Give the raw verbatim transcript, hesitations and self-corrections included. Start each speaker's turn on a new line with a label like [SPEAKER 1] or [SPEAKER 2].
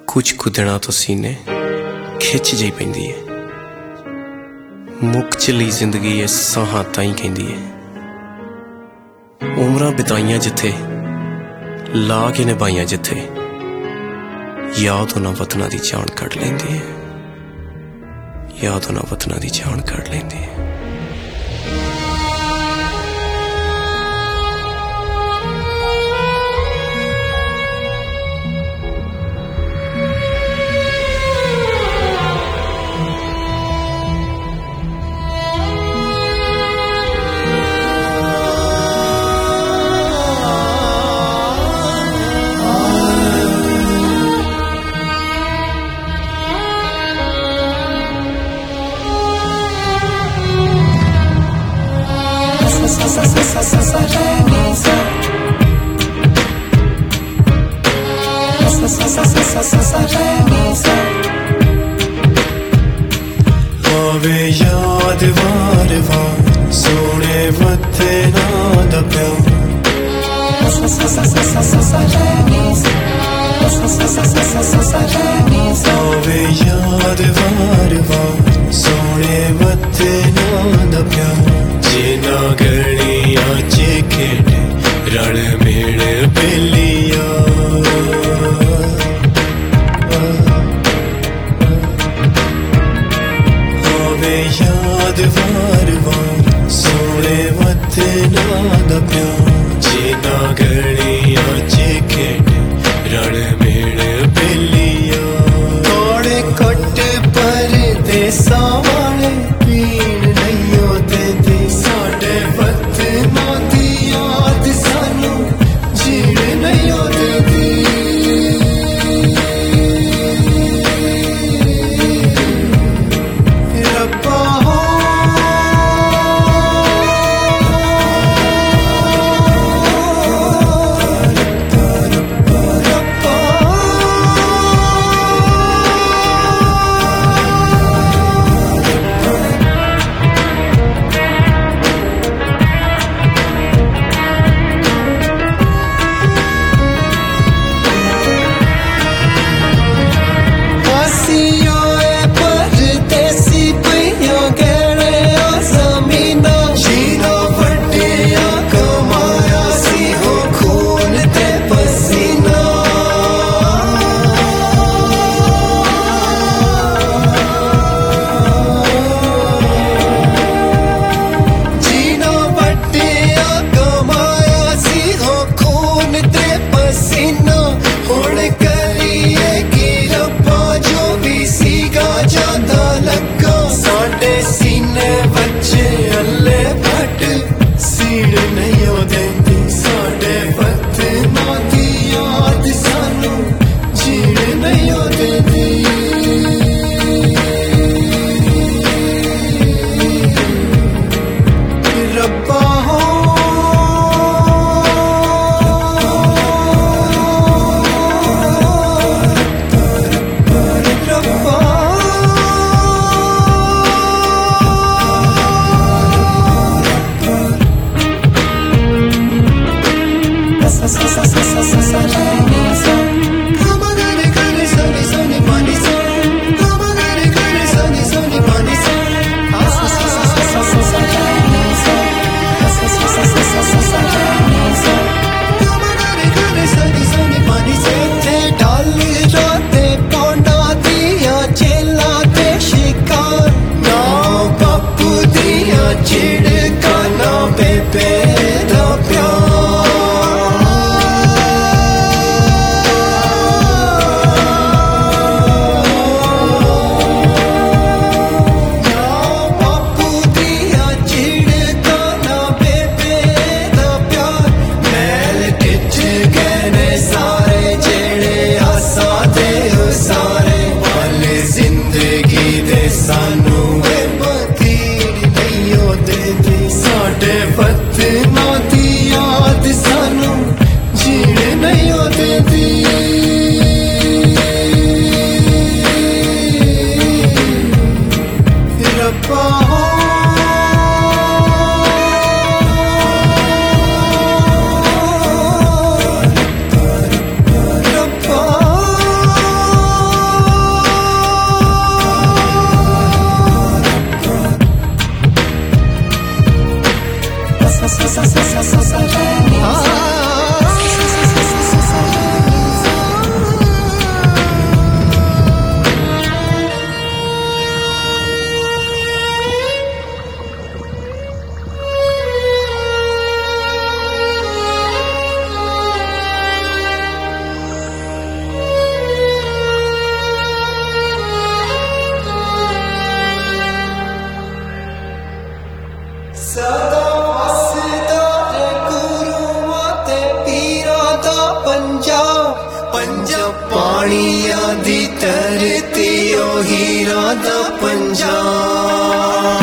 [SPEAKER 1] कुछ कुछ दिनों तो सीने खिच जी पैंदी है। मुक चली जिंदगी इस साहां ताईं कहंदी है। उमरां बिताइयां जिथे ला के निभाइयां जिथे याद उन्हां वतनां दी जान कढ लैंदी है। याद उन्हां वतनां दी जान कढ लैंदी है।
[SPEAKER 2] आवे याद वार वार सोने वतनां दा प्यार। आवे याद वार वार सोने वतनां दा प्यार। जिना गलियां च खेड़े रल मिल बेलिया। याद वार वार सोने वतनां दा प्यार। जिना गलियां च खेड़े रल मिल बेलिया। थोड़े कट परदेसां वाले पीण नहीं देंदे। साडे वतनां दी याद सानू जीण नहीं देंदी। पंजाब पानिया दी धरती ओ हीरा दा पंजाब